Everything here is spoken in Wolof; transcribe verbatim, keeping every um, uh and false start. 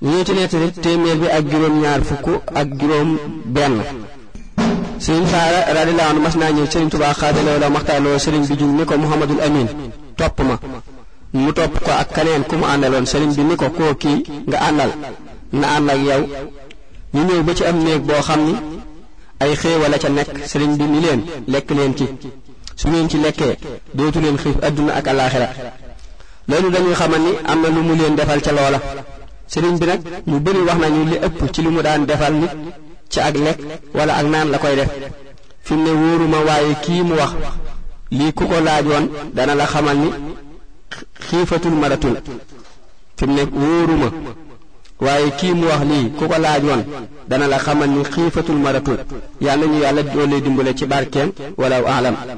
ñu ci nettali téeméer bi ak juróom ñaar fukk ak juróom benn Sëriñ Faara radiyallahu anhu mas naa ñëw Sëriñ Tuubaa xaadaloo la maxtaaloo sëriñ bi jug ni ko Muhammadul Amin topp ma mu topp ko ak kaneen ku mu àndaloon sëriñ bi ni ko koo kii nga àndal na ànd ak yow ñu ñëw ba ci am néeg boo xam ni ay xéewal a ca nekk sëriñ bi ni leen lekk leen ci su ngeen ci lekkee dootu leen xiif adduna ak alaaxira loolu dañuy xamal ni am na lu mu leen defal ca loola sëriñ bi nag ñu bari wax nañu li ëpp ci li mu daan defal nit ci ak lekk wala ak naan la koy def fi mu ne wóoruma waaye kii mu wax lii ku ko laajoon dana la xamal ni xiifatul maratul fi mu ne wóoruma waaye kii mu wax lii ku ko laajoon dana la xamal ni xiifatul maratul yàlla ñu yàlla doole dimbale ci barkeem wala alam